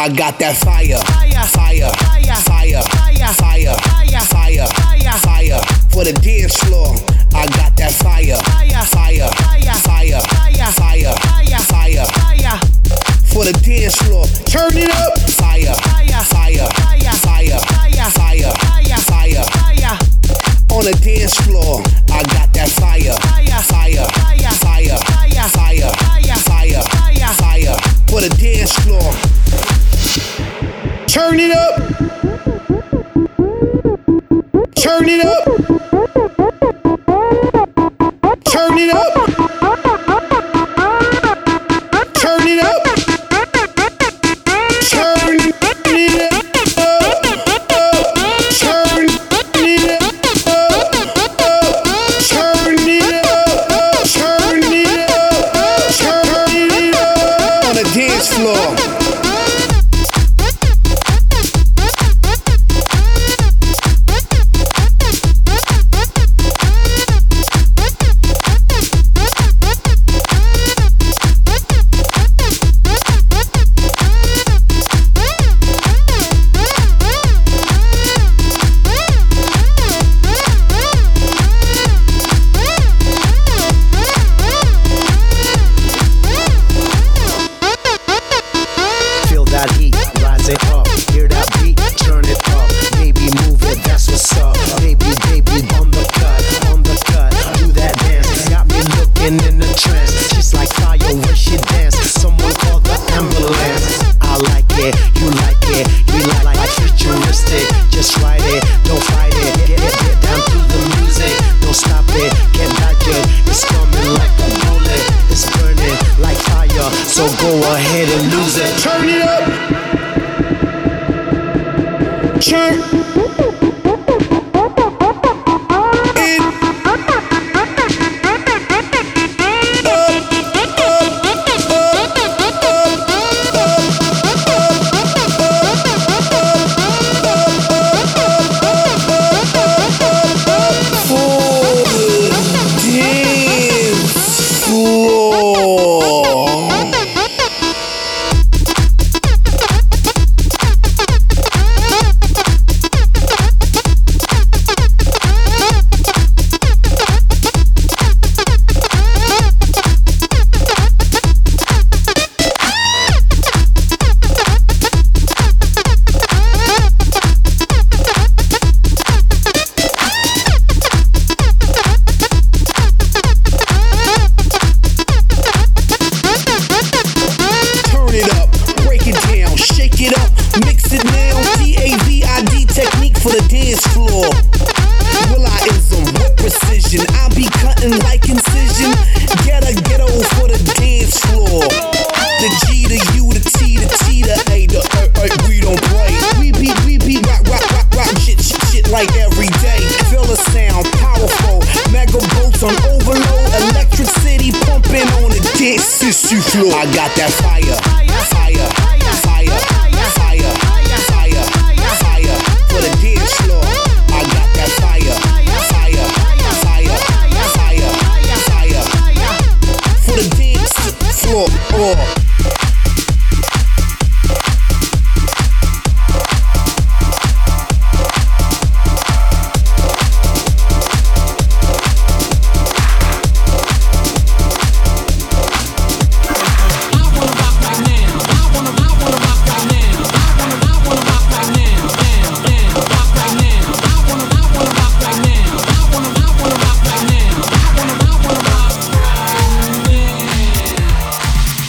I got that fire, fire, fire, fire, fire, fire, fire for the dance floor. I got that fire, fire, fire, fire, fire, fire for the dance floor. Turn it up, fire, fire, fire, fire, fire, fire on the dance floor. I got that fire, fire, fire, fire, fire, fire for the dance floor. Turn it up. Turn it up. Turn it up. Turn it up. Turn it up. Turn it up. On the dance floor. So go ahead and lose it. Turn it up. Turn it. For the dance floor, Will.i.ism with precision. I'll be cutting like incision. Get a ghetto for the dance floor. The G to U, the T to T to A, the we don't play. We beat, rock, shit like every day. Feel the sound, powerful. Mega boats on overload. Electricity pumping on the dance floor. I got that fire.